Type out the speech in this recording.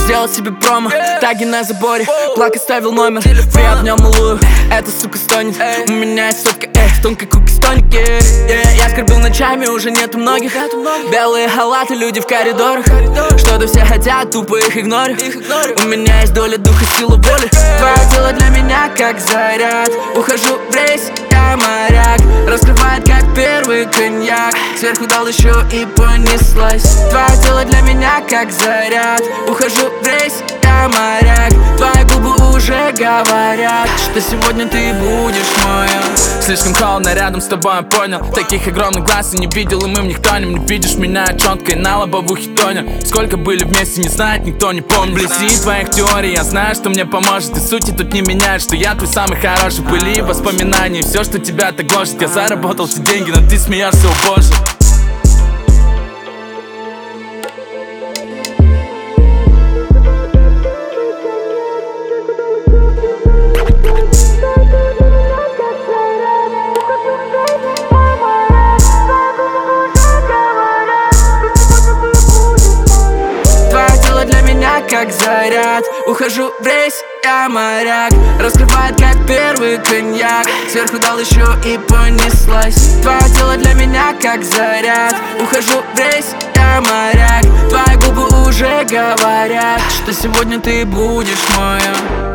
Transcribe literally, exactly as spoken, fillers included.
сделал себе промо, таги на заборе, плак оставил номер, приобнял малую, эта сука стонет. У меня есть сотка, эй, в тонкой куки стоники. yeah, Я скорбил ночами, уже нету многих. Белые халаты, люди в коридорах, что-то все хотят, тупо их игнорю. У меня есть доля духа, сила воли. Твое тело для меня как заряд. Ухожу в рейс, я моряк. Раскрывает как первый коньяк. Сверху дал еще и понеслась. Твое тело для меня как заряд. Ухожу в рейс, я моряк. Твои губы уже говорят, что сегодня ты будешь моя. Слишком холодно рядом с тобой, я понял. Таких огромных глаз я не видел, и мы в них тонем. Не видишь меня четко и на лобовухе тонер. Сколько были вместе, не знает, никто не помнит. Вблизи твоих теорий я знаю, что мне поможет. И сути тут не меняет, что я твой самый хороший. Были воспоминания, все, что тебя так гложет. Я заработал все деньги, но ты смеешься, о боже. Как заряд, ухожу в рейс, я моряк. Раскрывает как первый коньяк. Сверху дал еще и понеслась. Твое тело для меня как заряд. Ухожу в рейс, я моряк. Твои губы уже говорят, что сегодня ты будешь моя.